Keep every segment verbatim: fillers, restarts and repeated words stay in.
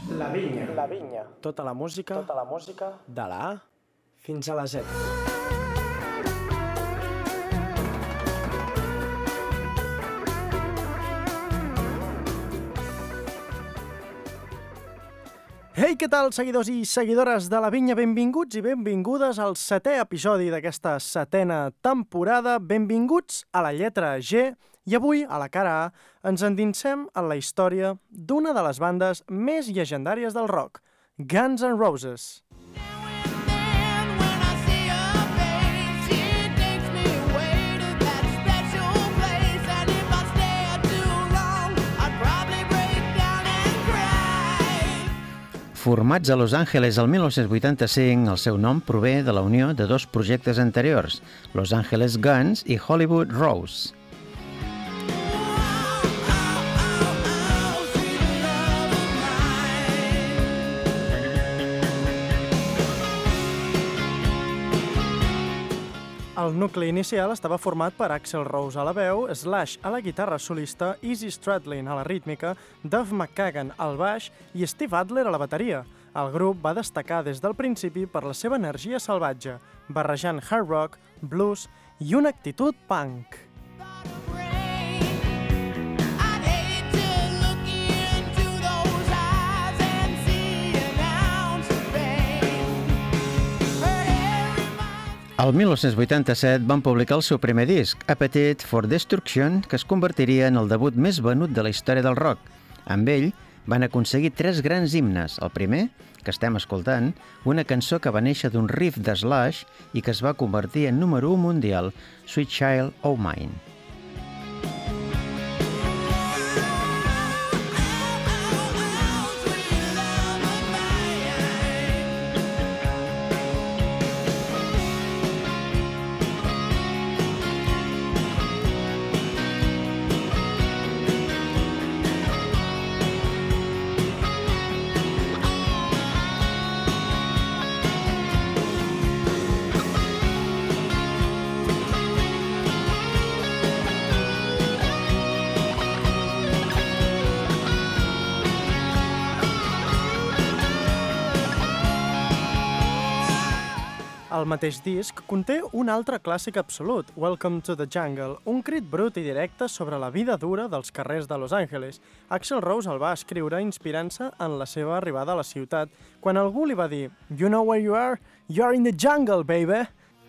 La Vinya. La Vinya. Tota la música, Tota la música de la A fins a la Z. Ei, què tal, seguidors i seguidores de La Vinya? Benvinguts i benvingudes al setè episodi d'aquesta setena temporada. Benvinguts a la lletra G. I avui, a la cara A, ens endinsem en la història d'una de les bandes més llegendàries del rock, Guns N' Roses. Formats a Los Angeles el mil nou-cents vuitanta-cinc, el seu nom prové de la unió de dos projectes anteriors, Los Angeles Guns i Hollywood Rose. El nucli inicial estava format per Axl Rose a la veu, Slash a la guitarra solista, Izzy Stradlin a la rítmica, Duff McKagan al baix i Steve Adler a la bateria. El grup va destacar des del principi per la seva energia salvatge, barrejant hard rock, blues i una actitud punk. El mil nou-cents vuitanta-set van publicar el seu primer disc, Appetite for Destruction, que es convertiria en el debut més venut de la història del rock. Amb ell van aconseguir tres grans himnes. El primer, que estem escoltant, una cançó que va néixer d'un riff de Slash i que es va convertir en número u mundial, Sweet Child O' Mine. El mateix disc conté un altre clàssic absolut, Welcome to the Jungle, un crit brut i directe sobre la vida dura dels carrers de Los Angeles. Axl Rose el va escriure inspirant-se en la seva arribada a la ciutat, quan algú li va dir "You know where you are? You're in the jungle, baby!"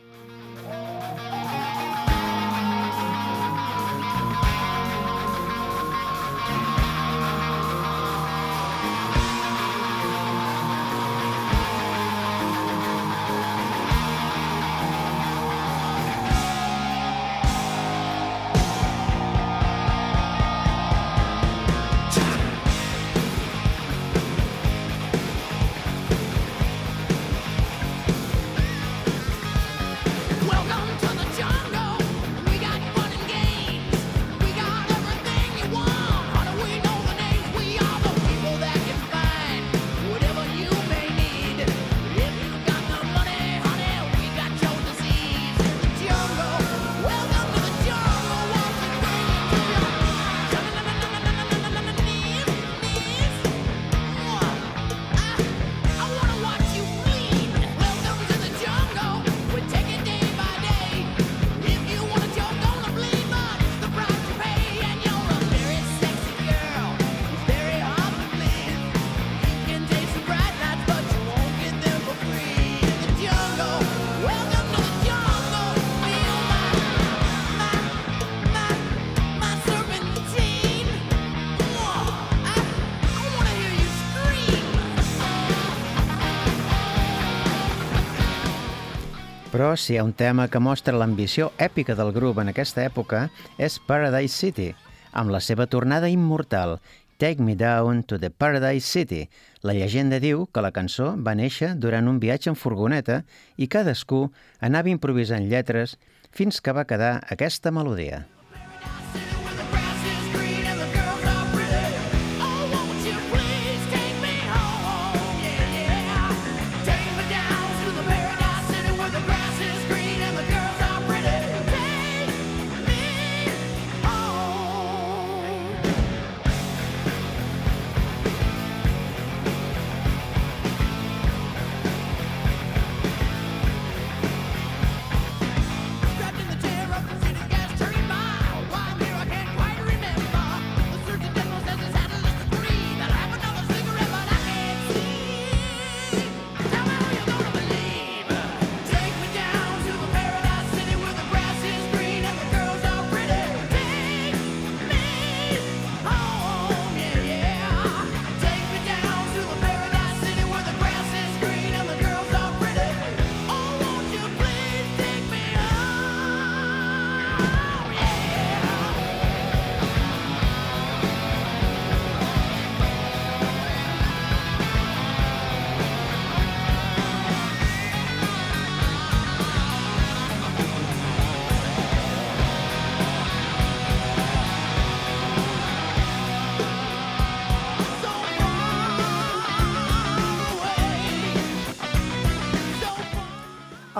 Però si hi ha un tema que mostra l'ambició èpica del grup en aquesta època és Paradise City, amb la seva tornada immortal, Take Me Down to the Paradise City. La llegenda diu que la cançó va néixer durant un viatge en furgoneta i cadascú anava improvisant lletres fins que va quedar aquesta melodia.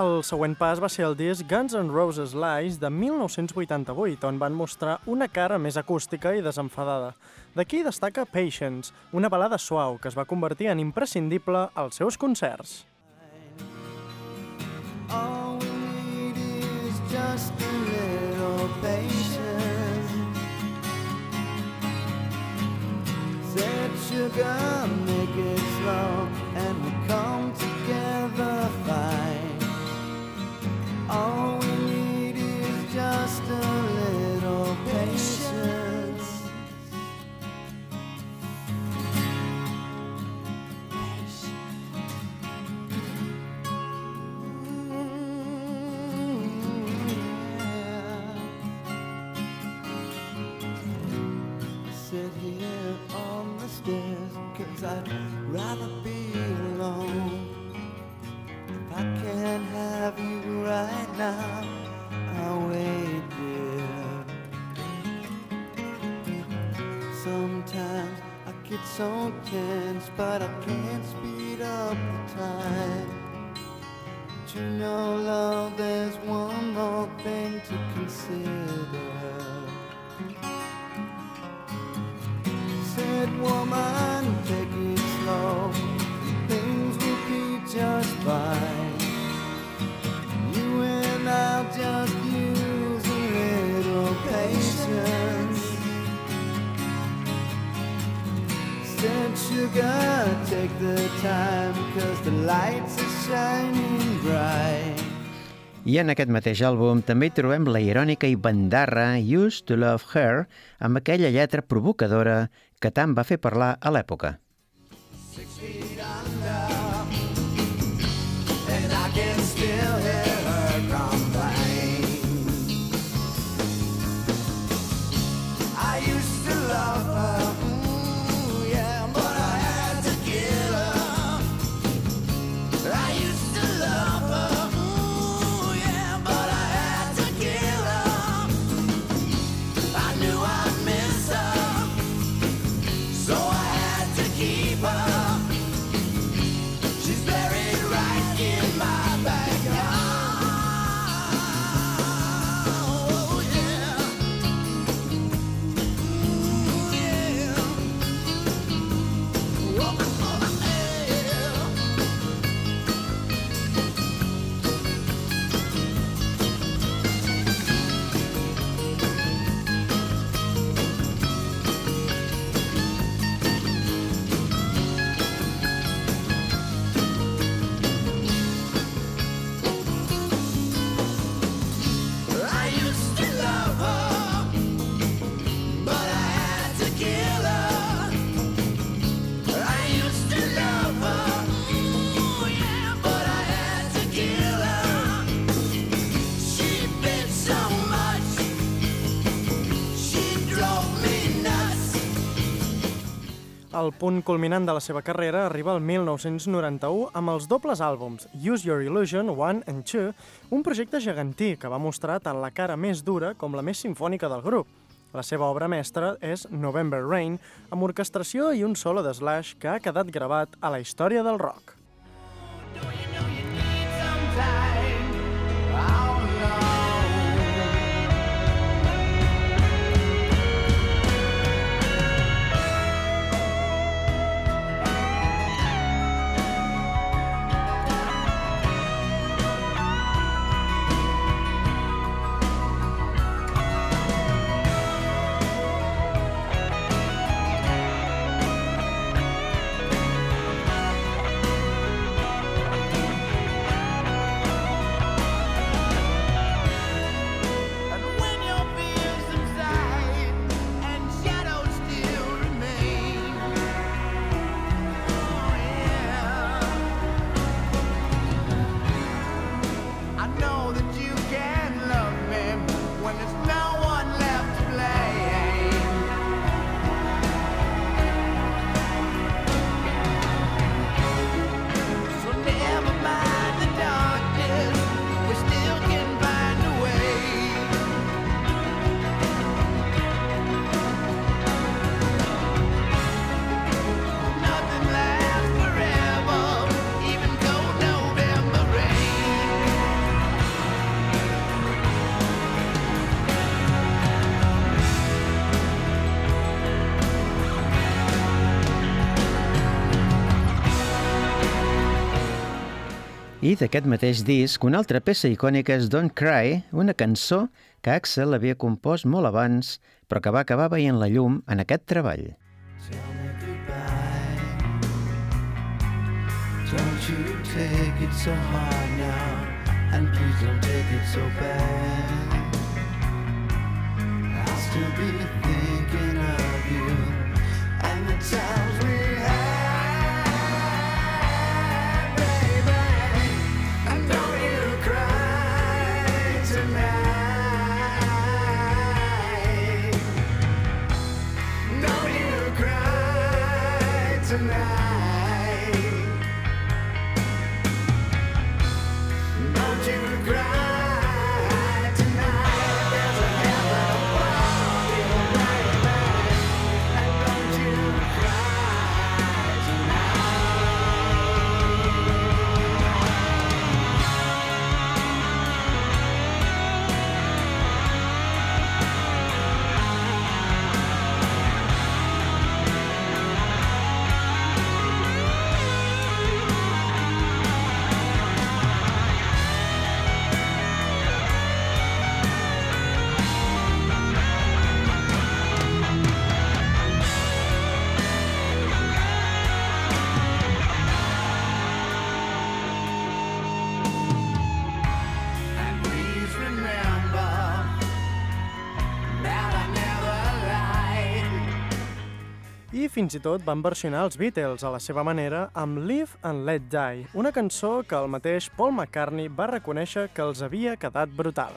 El següent pas va ser el disc Guns N' Roses Live de mil nou-cents vuitanta-vuit, on van mostrar una cara més acústica i desenfadada. D'aquí destaca Patience, una balada suau que es va convertir en imprescindible als seus concerts. All we need is just a little patience. Said sugar, make it slow, and we come together fine. All we need is just a little patience. Sit here on the stairs, 'cause I'd rather be alone. If I can't have you right now, I'll wait, dear. Sometimes I get so tense, but I can't speed up the time. But you know, love, there's one more thing to consider. Said, woman, take it slow, things will be just fine. You and I'll just use a little patience. Said, sugar, take the time, 'cause the lights are shining bright. I en aquest mateix àlbum també hi trobem la irònica i bandarra Used to Love Her, amb aquella lletra provocadora que tant va fer parlar a l'època. Six feet under, and I can still hear her complain. I used to love her, ooh, yeah, but I had to kill her. I used to love her, ooh, yeah, but I had to kill her. I knew I'd miss her, so I had to keep her. She's buried right in my backyard. Oh yeah, ooh yeah, oh, oh, yeah. I used to love her, but I had to kill her. I used to love her, ooh yeah, but I had to kill her. She bit so much, she drove me nuts. El punt culminant de la seva carrera arriba al mil nou-cents noranta-u amb els dobles àlbums Use Your Illusion one and two, un projecte gegantí que va mostrar tant la cara més dura com la més simfònica del grup. La seva obra mestra és November Rain, amb orquestració i un solo de Slash que ha quedat gravat a la història del rock. Don't you know you need some time? Oh no. I d'aquest mateix disc, una altra peça icònica és Don't Cry, una cançó que Axl havia compost molt abans, però que va acabar veient la llum en aquest treball. Tell me goodbye. Don't you take it so hard now, and please don't take it so bad. I'll still be thinking of you and the times we had, baby. And don't you cry tonight. Don't you cry tonight. Don't you cry tonight. There's a heaven above you right now. And don't you cry And please remember that I never lied. I fins i tot van versionar els Beatles a la seva manera amb Live and Let Die, una cançó que el mateix Paul McCartney va reconèixer que els havia quedat brutal.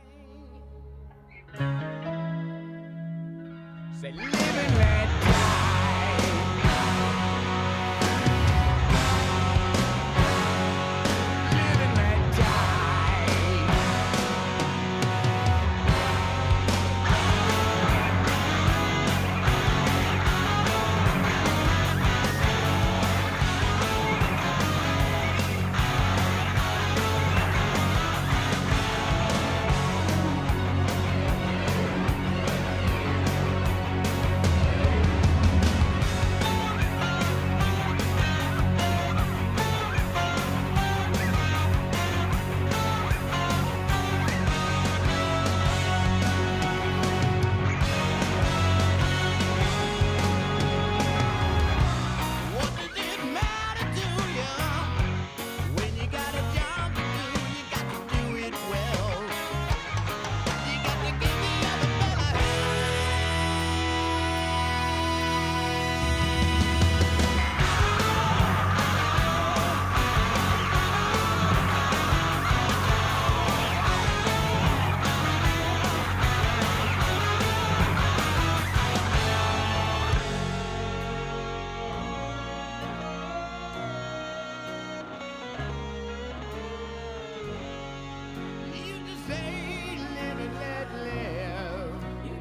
Say live and let die. Live and let die. What does it matter to you? When you got a job to do, you got to do it well. You got to give the other fella you just say live and let live.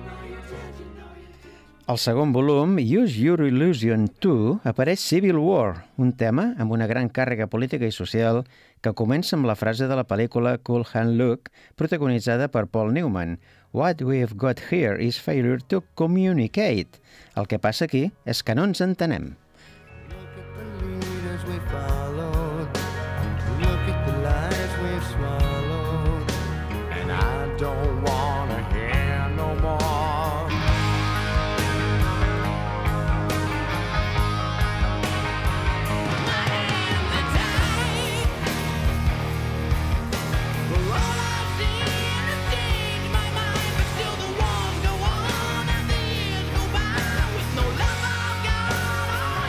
Al segon volum, Use Your Illusion two, apareix Civil War, un tema amb una gran càrrega política i social que comença amb la frase de la pel·lícula Cool Hand Luke, protagonitzada per Paul Newman. What we've got here is failure to communicate. El que passa aquí és que no ens entenem. Look at the leaders we followed. Look at the lies we've swallowed. And I don't wanna hear no more. My hands are tied. For all I've seen has changed my mind, but still the wars go on and the years go by with no love I've got.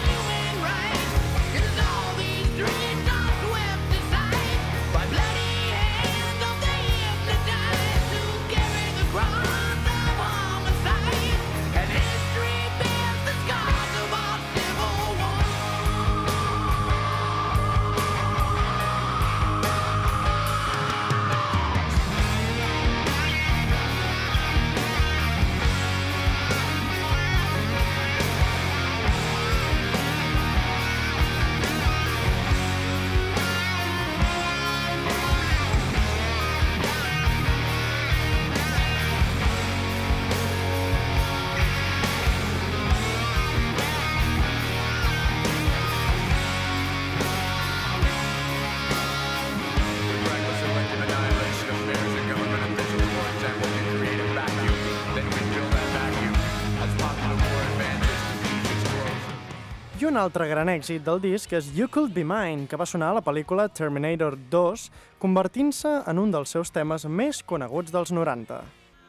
un altre gran èxit del disc és You Could Be Mine, que va sonar a la pel·lícula Terminator dos, convertint-se en un dels seus temes més coneguts dels noranta.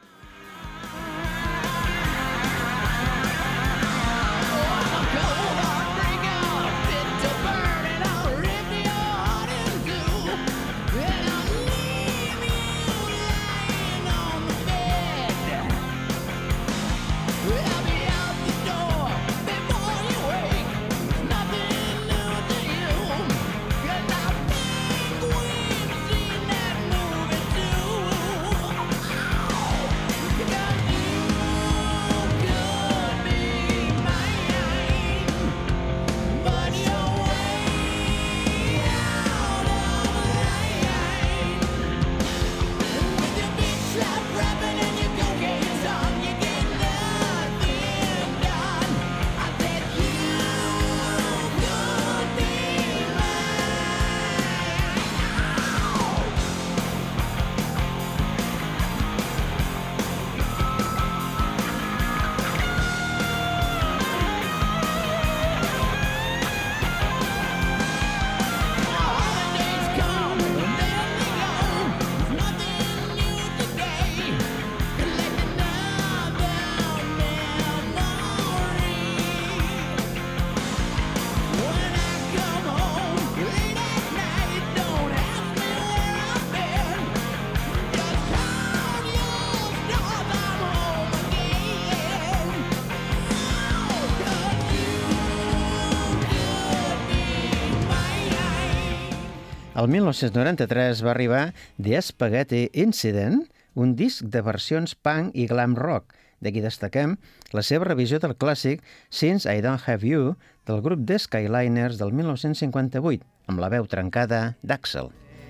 El mil nou-cents noranta-tres va arribar The Spaghetti Incident, un disc de versions punk i glam rock. D'aquí destaquem la seva revisió del clàssic Since I Don't Have You del grup The Skyliners del mil nou-cents cinquanta-vuit, amb la veu trencada d'Axl.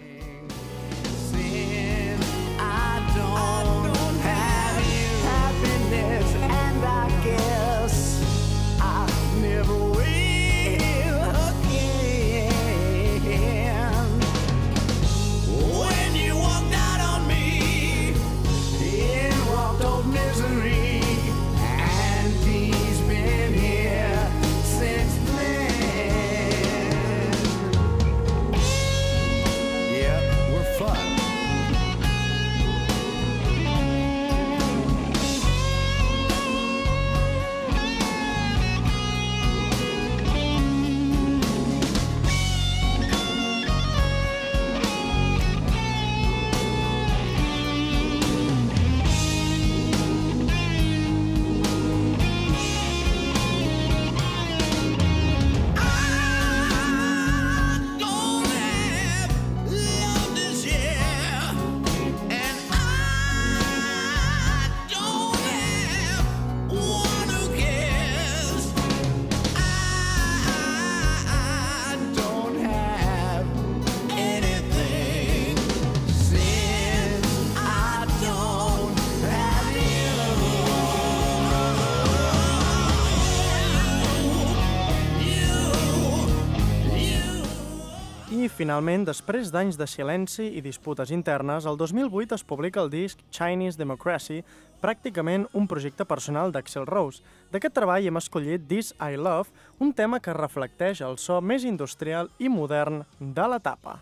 Finalment, després d'anys de silenci i disputes internes, el dos mil vuit es publica el disc Chinese Democracy, pràcticament un projecte personal d'Axl Rose. D'aquest treball hem escollit This I Love, un tema que reflecteix el so més industrial i modern de l'etapa.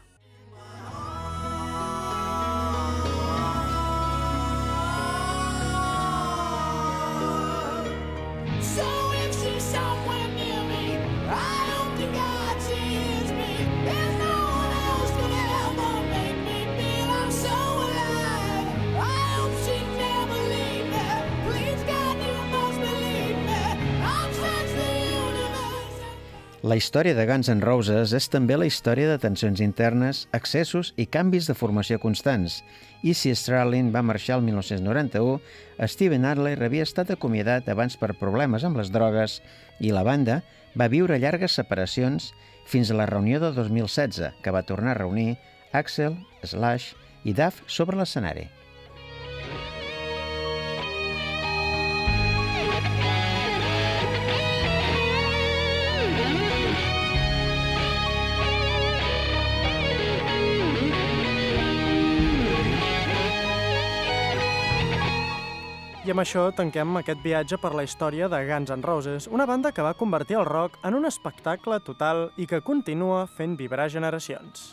La història de Guns N' Roses és també la història de tensions internes, excessos i canvis de formació constants. Izzy Stradlin va marxar el mil nou-cents noranta-u, Steven Adler havia estat acomiadat abans per problemes amb les drogues i la banda va viure llargues separacions fins a la reunió de dos mil setze, que va tornar a reunir Axl, Slash i Duff sobre l'escenari. I I amb això tanquem aquest viatge per la història de Guns N' Roses, una banda que va convertir el rock en un espectacle total i que continua fent vibrar generacions.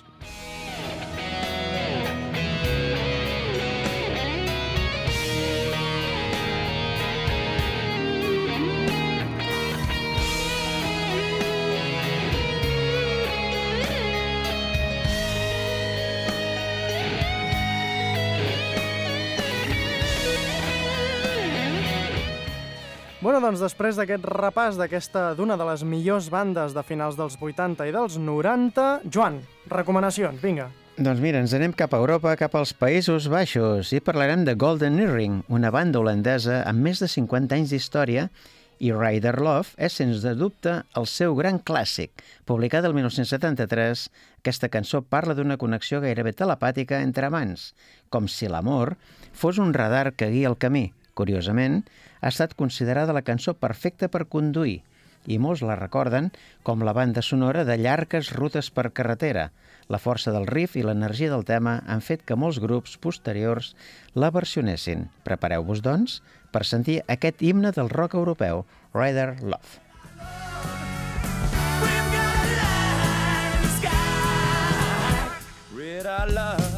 Bueno, doncs després d'aquest repàs d'aquesta d'una de les millors bandes de finals dels vuitanta i dels noranta, Joan, recomanacions, vinga. Doncs mira, ens anem cap a Europa, cap als Països Baixos, i parlarem de Golden Earring, una banda holandesa amb més de cinquanta anys d'història, i Rider Love és, sens de dubte, el seu gran clàssic. Publicat el mil nou-cents setanta-tres, aquesta cançó parla d'una connexió gairebé telepàtica entre amants, com si l'amor fos un radar que guia el camí. Curiosament, ha estat considerada la cançó perfecta per conduir, i molts la recorden com la banda sonora de llargues rutes per carretera. La força del riff i l'energia del tema han fet que molts grups posteriors la versionessin. Prepareu-vos, doncs, per sentir aquest himne del rock europeu, Rider Love. We've got a light in the sky. Red our love.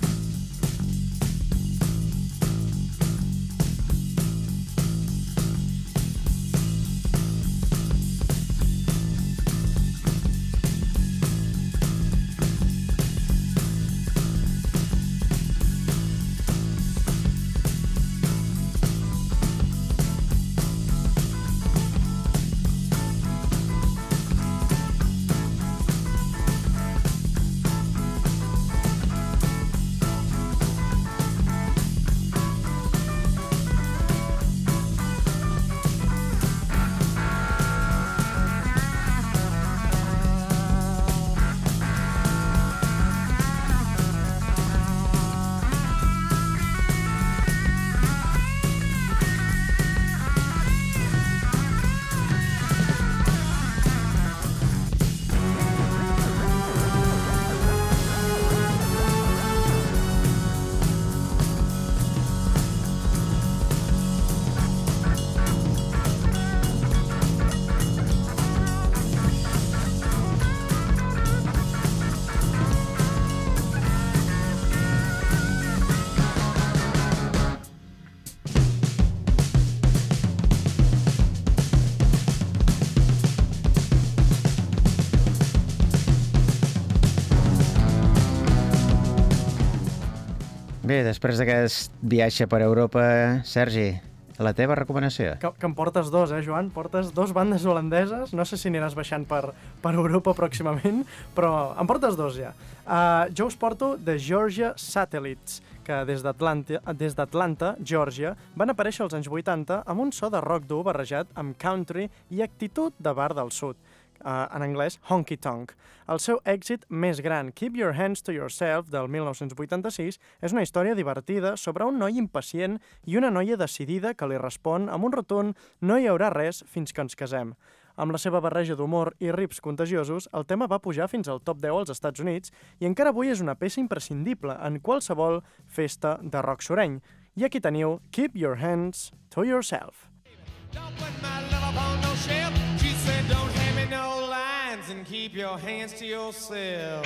Bé, després d'aquest viatge per Europa, Sergi, la teva recomanació? Que, que en portes dos, eh, Joan? Portes dos bandes holandeses. No sé si aniràs baixant per, per Europa pròximament, però en portes dos ja. Uh, jo us porto The Georgia Satellites, que des d'Atlanta, des d'Atlanta, Georgia, van aparèixer als anys vuitanta amb un so de rock dur barrejat amb country i actitud de bar del sud. Uh, en anglès, Honky Tonk. El seu èxit més gran, Keep Your Hands to Yourself, del mil nou-cents vuitanta-sis, és una història divertida sobre un noi impacient i una noia decidida que li respon amb un rotund "no hi haurà res fins que ens casem". Amb la seva barreja d'humor i riffs contagiosos, el tema va pujar fins al top deu als Estats Units i encara avui és una peça imprescindible en qualsevol festa de rock sureny. I aquí teniu Keep Your Hands to Yourself. Don't put my love upon no shelf. She said, don't hand me no lines and keep your hands to yourself.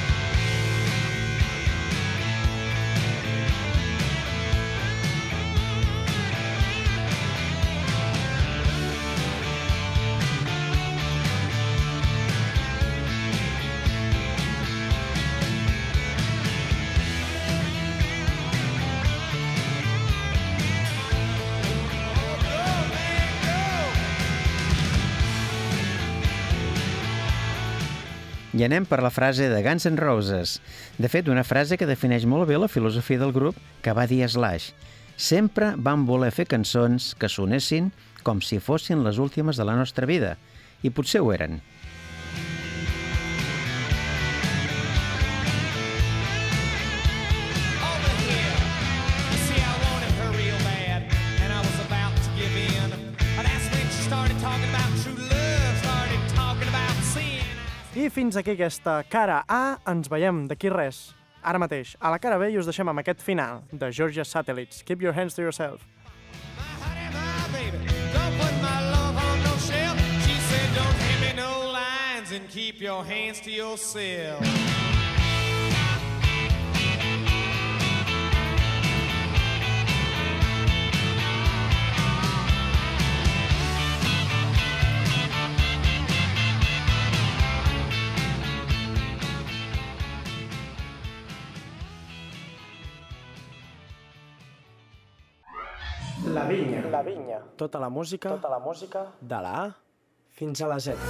I anem per la frase de Guns N' Roses. De fet, una frase que defineix molt bé la filosofia del grup que va dir Slash. Sempre vam voler fer cançons que sonessin com si fossin les últimes de la nostra vida. I potser ho eren. I fins aquí aquesta cara A. Ens veiem d'aquí res, ara mateix, a la cara B, i us deixem amb aquest final de Georgia Satellites. Keep your hands to yourself. keep your hands to yourself. La vinya. La vinya. Tota la música. Tota la música. De la A fins a la Z.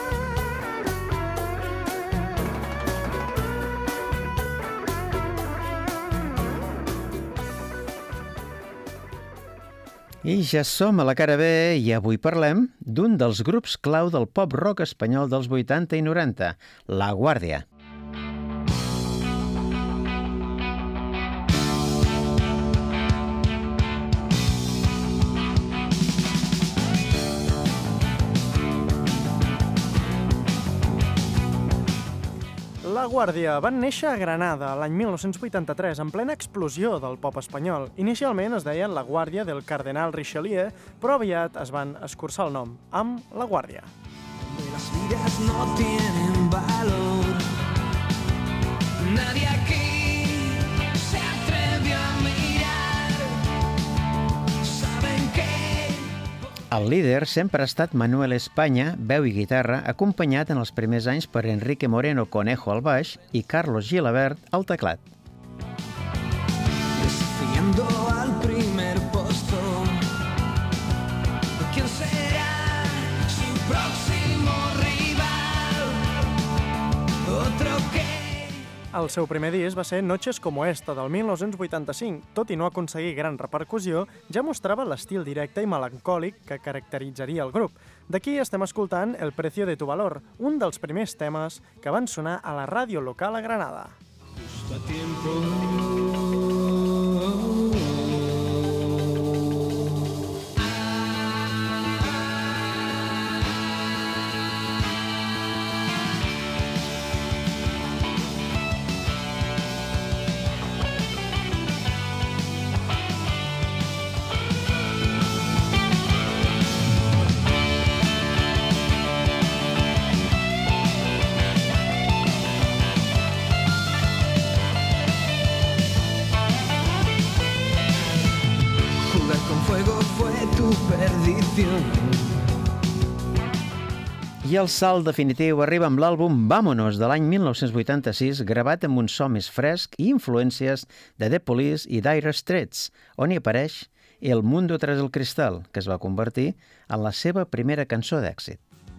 I ja som a la cara B i avui parlem d'un dels grups clau del pop-rock espanyol dels vuitanta i noranta, La Guàrdia. La Guàrdia van néixer a Granada l'any mil nou-cents vuitanta-tres, en plena explosió del pop espanyol. Inicialment es deien La Guàrdia del Cardenal Richelieu, però aviat es van escurçar el nom, amb La Guàrdia. Las vidas no tienen valor. Nadie aquí se atrevió a mirar. Saben que... El líder sempre ha estat Manuel España, veu i guitarra, acompanyat en els primers anys per Enrique Moreno Conejo al baix i Carlos Gilabert al teclat. Desafiando al primer puesto. ¿Quién será su próximo rival? Otro que... El seu primer disc va ser Noches como esta, del mil nou-cents vuitanta-cinc. Tot i no aconseguir gran repercussió, ja mostrava l'estil directe i melancòlic que caracteritzaria el grup. D'aquí estem escoltant El precio de tu valor, un dels primers temes que van sonar a la ràdio local a Granada. Justo a tiempo. I el salt definitiu arriba amb l'àlbum Vámonos, de l'any mil nou-cents vuitanta-sis, gravat amb un so més fresc i influències de The Police i Dire Straits, on hi apareix El mundo tras el cristal, que es va convertir en la seva primera cançó d'èxit.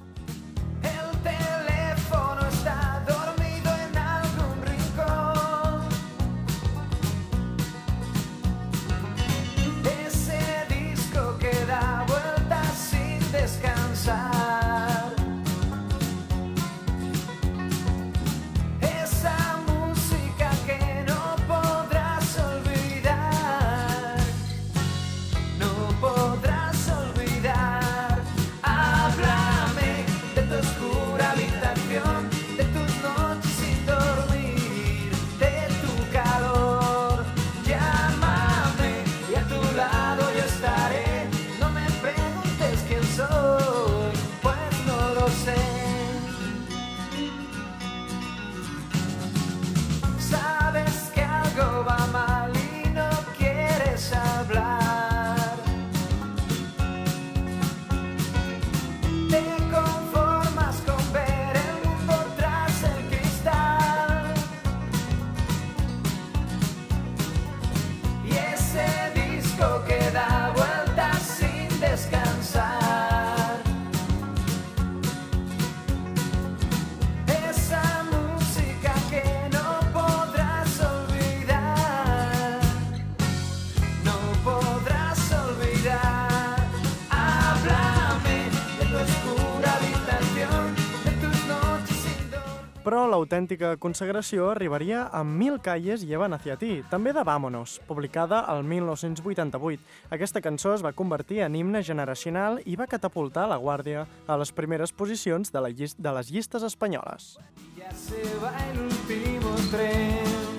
Però l'autèntica consagració arribaria amb Mil calles llevan hacia ti, també de Vámonos, publicada el mil nou-cents vuitanta-vuit. Aquesta cançó es va convertir en himne generacional i va catapultar La Guàrdia a les primeres posicions de, la llist de les llistes espanyoles. Ya se va el último tren,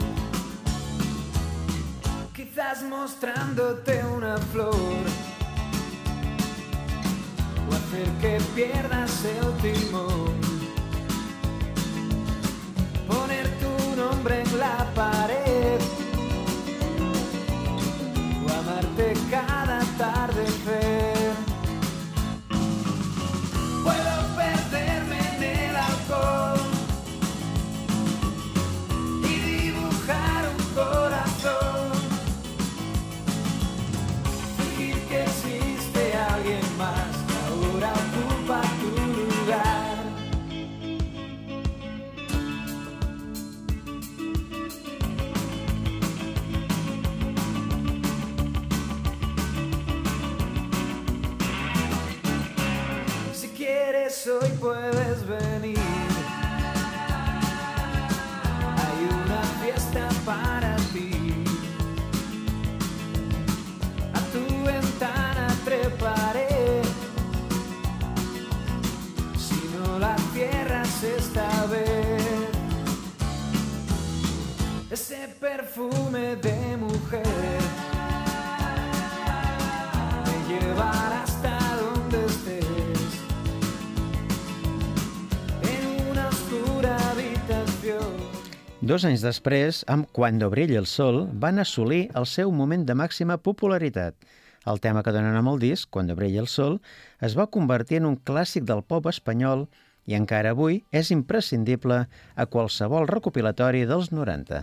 quizás mostrándote una flor, o hacer que pierdas el timón. perfume de mujer. Me llevará hasta donde estés, en una oscura habitación. Dos anys després, amb Cuando brilla el sol, van assolir el seu moment de màxima popularitat. El tema que dona nom al disc, Cuando brilla el sol, es va convertir en un clàssic del pop espanyol i encara avui és imprescindible a qualsevol recopilatori dels noranta.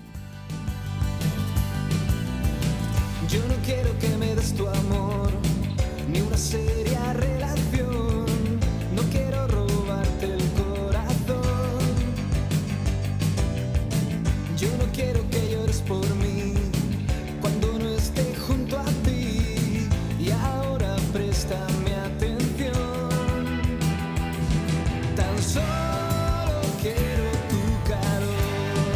Yo no quiero que me des tu amor, ni una seria relación. No quiero robarte el corazón. Yo no quiero que llores por mí cuando no esté junto a ti. Y ahora préstame atención. Tan solo quiero tu calor.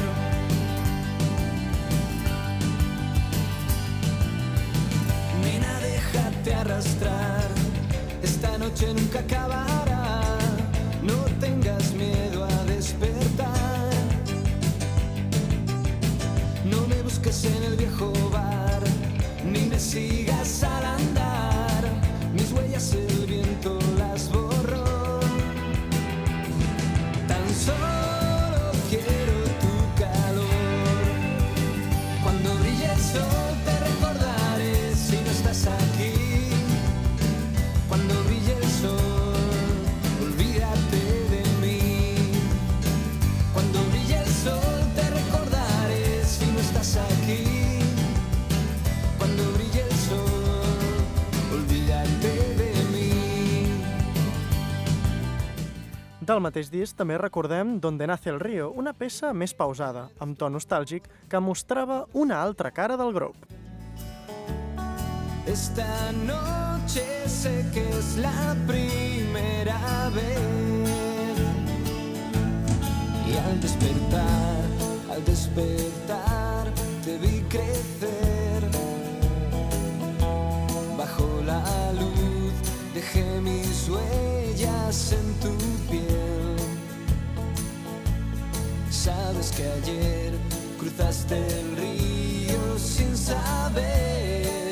Nena, déjate arrastrar. Esta noche nunca acabará. No tengas miedo a despertar. No me busques en el viejo bar, ni me sigas al andar. Mis huellas el viento las borró. Tan solo quiero tu calor. Cuando brille el sol te recordaré si no estás aquí. Cuando brille el sol, olvídate de mí. Cuando brille el sol te recordaré si no estás aquí. Cuando brille el sol, olvídate de mí. Del mateix disc també recordem Donde nace el río, una peça més pausada, amb to nostàlgic, que mostrava una altra cara del grup. Esta noche sé que es la primera vez. Y al despertar, al despertar, te vi crecer. Bajo la luz dejé mis huellas en tu piel. Sabes que ayer cruzaste el río sin saber.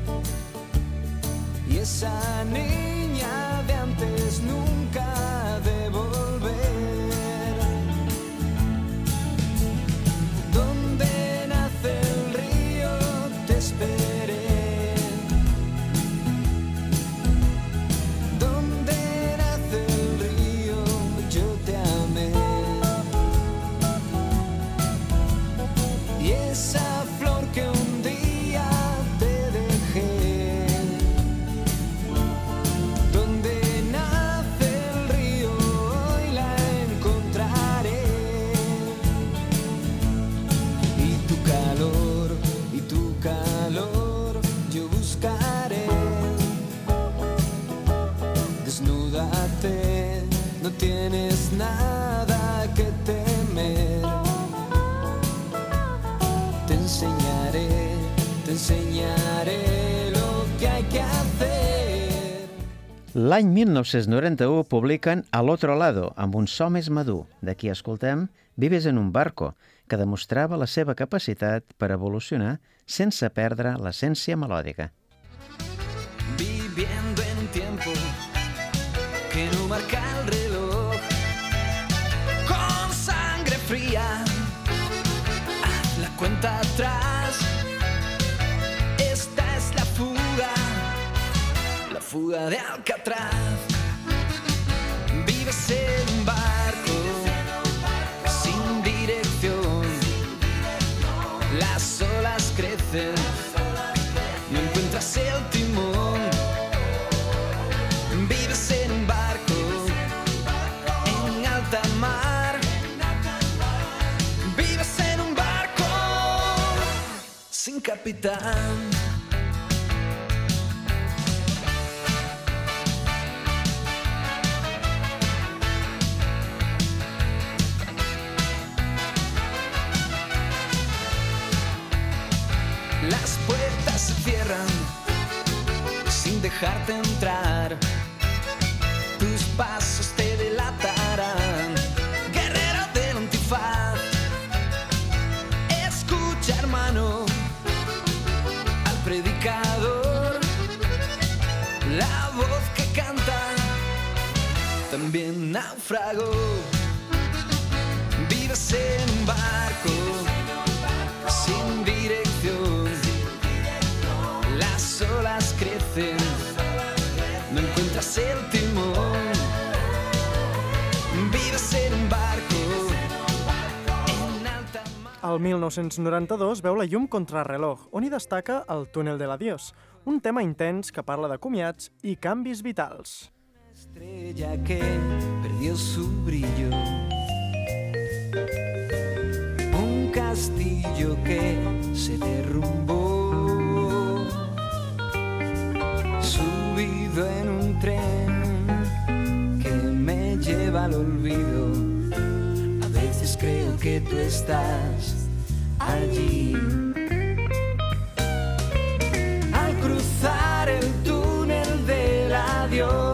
Y esa niña de antes nunca ha de volver. Donde nace el río te esperé. Donde nace el río yo te amé. Y esa flor que un día te dejé. Donde nace el río hoy la encontraré. Y tu calor, y tu calor yo buscaré. Desnúdate, no tienes nada que temer. Te enseñaré, te enseñaré lo que hay que hacer. L'any mil nou-cents noranta-u publiquen Al otro lado, amb un so més madur. D'aquí escoltem Vives en un barco, que demostrava la seva capacitat per evolucionar sense perdre l'essència melòdica. Viviendo en un tiempo que no marca el reloj. Con sangre fría, haz la cuenta atrás. Esta es la fuga, la fuga de Alcatraz. Vives en un barco sin dirección. Las olas crecen, no encuentras el timón. Vives en un barco en alta mar. Vives en un barco sin capitán. Las puertas se cierran sin dejarte entrar. Tus pasos te delatarán. Guerrero del antifaz, escucha también naufragó. Vives en un barco sin dirección, las olas crecen, no encuentras el timón. Vives en un barco en alta mar. El mil nou-cents noranta-dos veu la llum contrarreloj, on hi destaca el túnel de l'adiós, un tema intens que parla de comiats i canvis vitals. Estrella que perdió su brillo, un castillo que se derrumbó, subido en un tren que me lleva al olvido. A veces creo que tú estás allí. Al cruzar el túnel del adiós,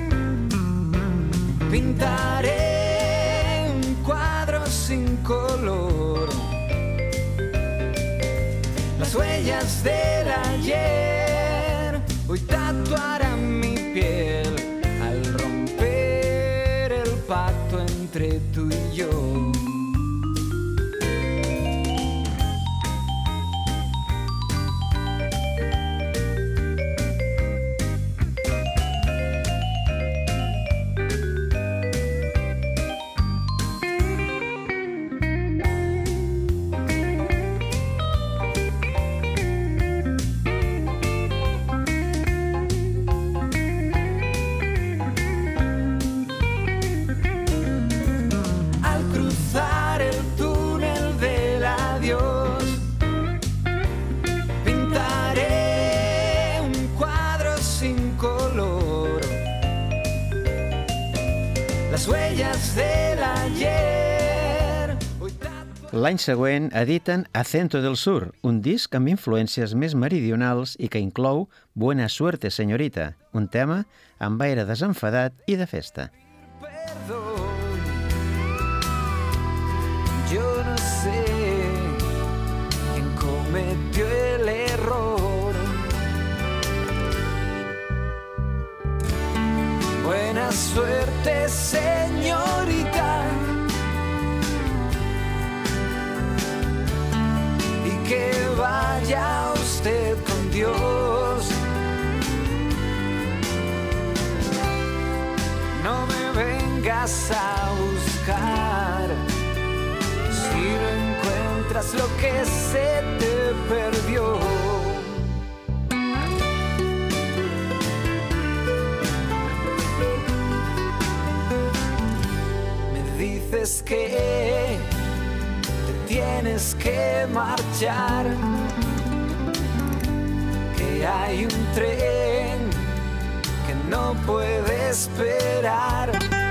pintaré un cuadro sin color, las huellas del ayer hoy tatuarán mi piel al romper el pacto entre tú y yo. L'any següent editen Acento del Sur, un disc amb influències més meridionals i que inclou Buena suerte, señorita, un tema amb aire desenfadat i de festa. Perdón, yo no sé quién cometió el error. Buena suerte, señorita, y que vaya usted con Dios. No me vengas a buscar si no encuentras lo que se te perdió. Me dices que te tienes que marchar, que hay un tren que no puede esperar.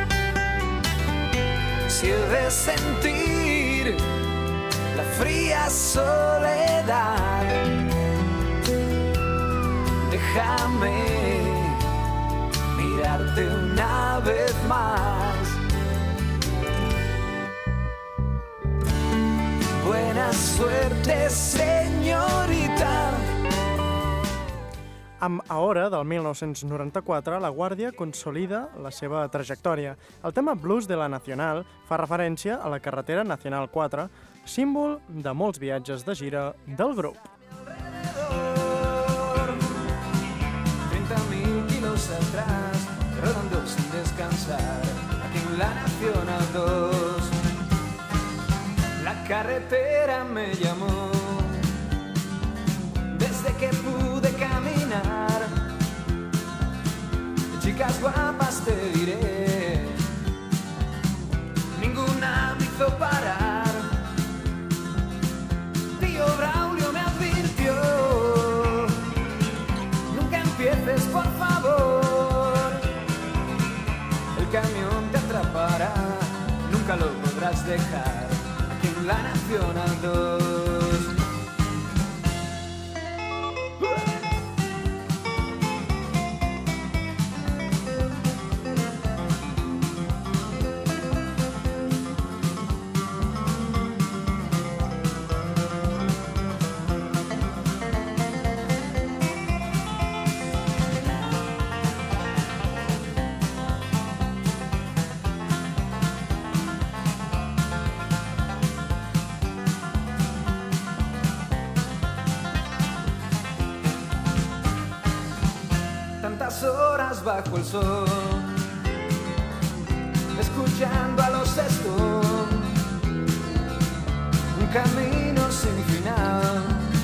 Si he de sentir la fría soledad, déjame mirarte una vez más. Buena suerte, señorita. Amb Ahora, del mil nou-cents noranta-quatre, La Guàrdia consolida la seva trajectòria. El tema Blues de la Nacional fa referència a la carretera Nacional quatre, símbol de molts viatges de gira del grup. treinta mil kilos atrás, rodando sin descansar, aquí en la Nacional dos. La carretera me llamó, desde que pude caminar. Chicas guapas te diré, ninguna me hizo parar. Tío Braulio me advirtió, nunca empieces por favor, el camión te atrapará, nunca lo podrás dejar, aquí en la Nacional dos. bajo el sol, escuchando a los Stones, un camino sin final.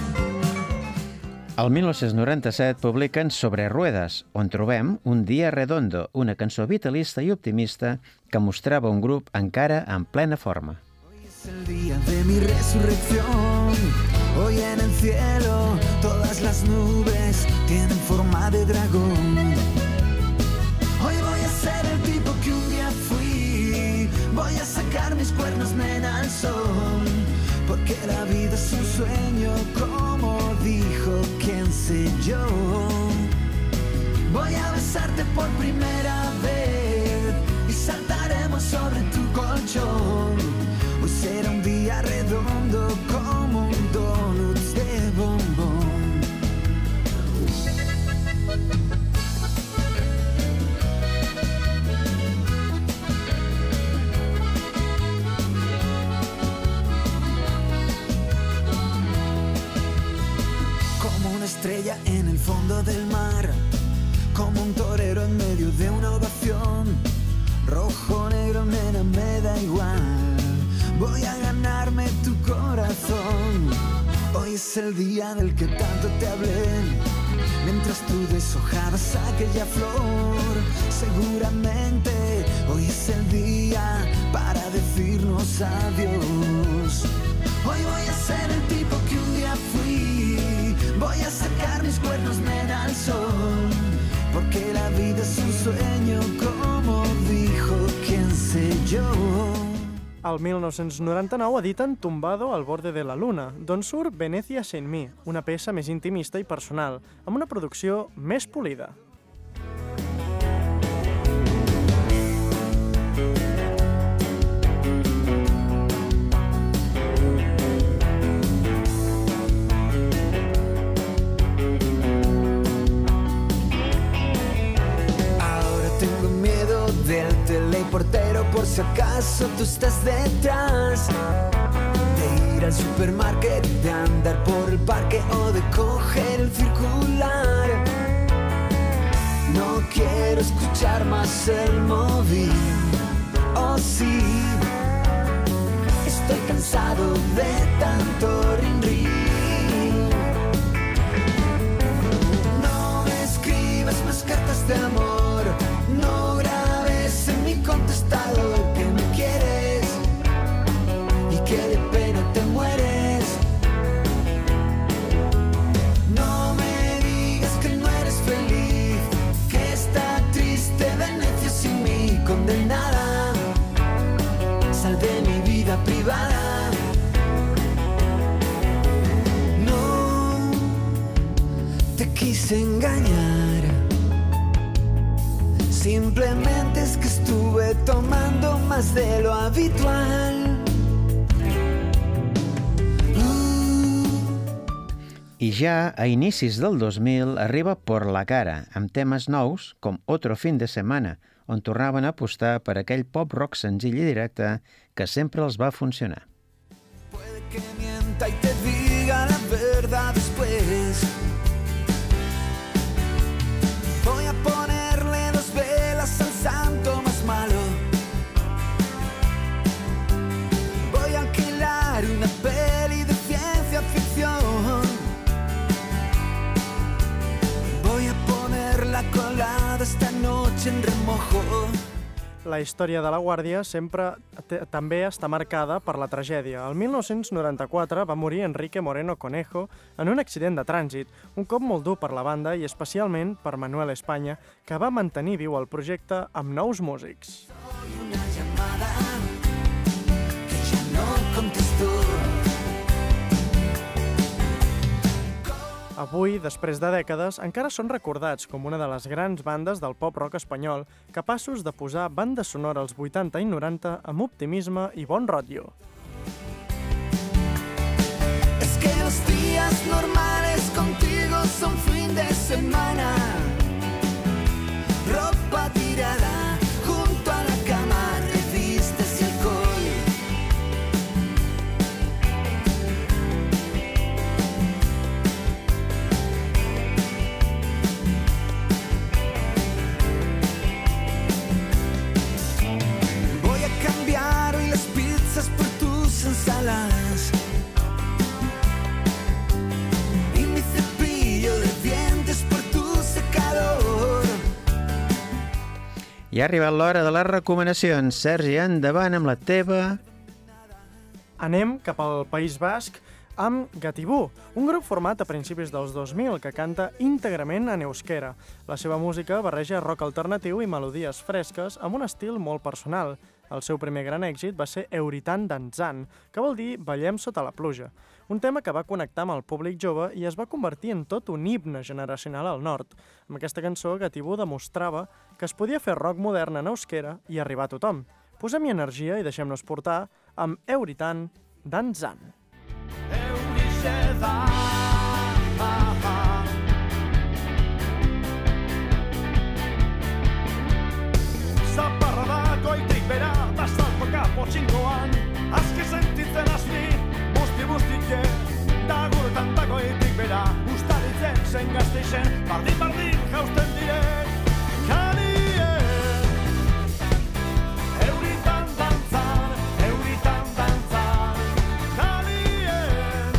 El mil nou-cents noranta-set publiquen Sobre Ruedas, on trobem Un dia redondo, una cançó vitalista i optimista que mostrava un grup encara en plena forma. Hoy es el día de mi resurrección. Hoy en el cielo todas las nubes tienen forma de dragón. Hoy voy a ser el tipo que un día fui. Voy a sacar mis cuernos, nena, al sol. Porque la vida es un sueño, como dijo quién sé yo. Voy a besarte por primera vez y saltaremos sobre tu colchón. Hoy será un día redondo como un donut de bombón. Como una estrella en el fondo del mar, como un torero en medio de una ovación. Rojo, negro, nena, me da igual. Voy a ganarme tu corazón. Hoy es el día del que tanto te hablé, mientras tú deshojabas aquella flor. Seguramente hoy es el día para decirnos adiós. Hoy voy a ser el tipo que un día fui. Voy a sacar mis cuernos, nena, al sol. Porque la vida es un sueño, como dijo quién sé yo. El mil nou-cents noranta-nou editen Tumbado al borde de la luna, d'on surt Venecia sin mi, una peça més intimista i personal, amb una producció més polida. Del teleportero por si acaso tú estás detrás, de ir al supermarket, de andar por el parque o de coger el circular. No quiero escuchar más el móvil, oh sí, estoy cansado de tanto rin-rin. No me escribas más cartas de amor, no grabes en mi contestador que me quieres y que de pena te mueres. No me digas que no eres feliz, que está triste Venecia sin mí, condenada. Sal de mi vida privada. No te quise engañar, simplemente es que estuve tomando más de lo habitual. I ja a inicis del dos mil arriba Por la cara, amb temes nous com Otro fin de semana, on tornaven a apostar per aquell pop-rock senzill i directe que sempre els va funcionar. Puede que mienta y te diga la verdad después. Voy a ponerle dos velas al santo más malo. Voy a alquilar una peli de ciencia ficción. Voy a ponerla colada esta noche en remojo. La història de La Guàrdia sempre també està marcada per la tragèdia. El mil nou-cents noranta-quatre va morir Enrique Moreno Conejo en un accident de trànsit, un cop molt dur per la banda i especialment per Manuel España, que va mantenir viu el projecte amb nous músics. Una llamada que ya no contestó. Avui, després de dècades, encara són recordats com una de les grans bandes del pop-rock espanyol, capaços de posar banda sonora als vuitanta i noranta amb optimisme i bon rotllo. Es que los días normales contigo son fin de semana. Ropa tirada junto a la cama, revistas y alcohol. atrás. Y mi cepillo de dientes por tu secador. I ha arribat l'hora de les recomanacions. Sergi, endavant amb la teva... Anem cap al País Basc amb Gatibú, un grup format a principis dels dos mil que canta íntegrament en euskera. La seva música barreja rock alternatiu i melodies fresques amb un estil molt personal. El seu primer gran èxit va ser Euritan Dantzan, que vol dir Ballem sota la pluja, un tema que va connectar amb el públic jove i es va convertir en tot un himne generacional al nord. Amb aquesta cançó, Gatibú demostrava que es podia fer rock modern en euskera i arribar a tothom. Posem-hi energia i deixem-nos portar amb Euritan Dantzan. Eurixe da Zaparra da goitik bera da saltoka potxinkoan Azke sentitzen hasi busti-bustike Da guretan da goitik bera Ustaritzen zen gazteixen Bardin-bardin jausten diren Kanien Euritan dantzan Euritan dantzan Kanien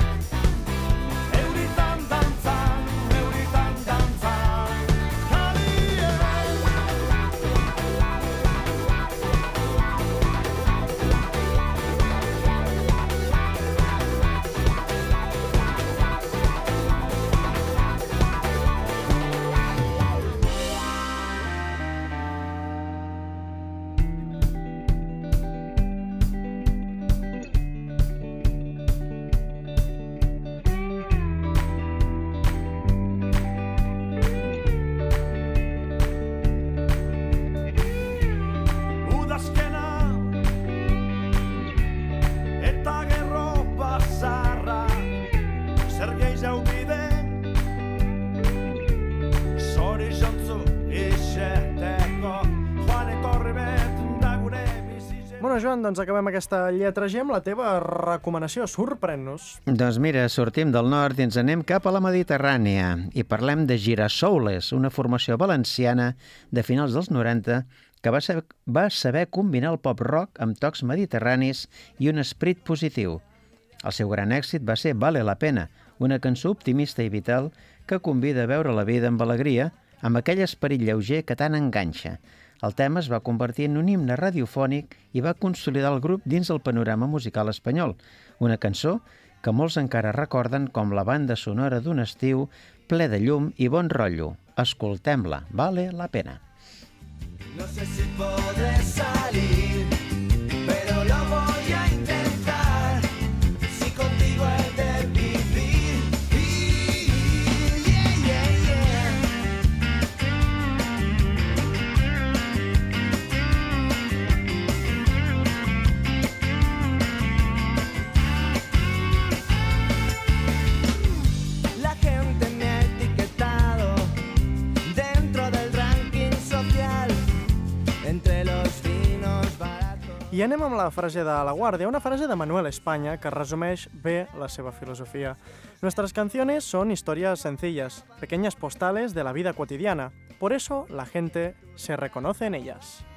Euritan dantzan Euritan dantzan Kanien Udazkena eta gerro bazarra zer gehiago bide zori jontzu iseteko joan etorri bet da gure bizitzen. Bueno, Joan, doncs acabem aquesta lletra G amb la teva recomanació. Sorprèn-nos. Doncs mira, sortim del nord i ens anem cap a la Mediterrània i parlem de Girasoules, una formació valenciana de finals dels noranta que va saber, va saber combinar el pop-rock amb tocs mediterranis i un esperit positiu. El seu gran èxit va ser Vale la pena, una cançó optimista i vital que convida a veure la vida amb alegria, amb aquell esperit lleuger que tant enganxa. El tema es va convertir en un himne radiofònic i va consolidar el grup dins el panorama musical espanyol, una cançó que molts encara recorden com la banda sonora d'un estiu ple de llum i bon rotllo. Escoltem-la, Vale la pena. No sé si podré salir, pero lo voy a intentar. Si contigo he de vivir. Yeah, yeah, yeah. La gente me ha etiquetado dentro del ranking social. Entre los vinos baratos. I anem amb la frase de La Guardia, una frase de Manuel España que resumeix bé la seva filosofía. Nuestras canciones son historias sencillas, pequeñas postales de la vida cotidiana. Por eso la gente se reconoce en ellas.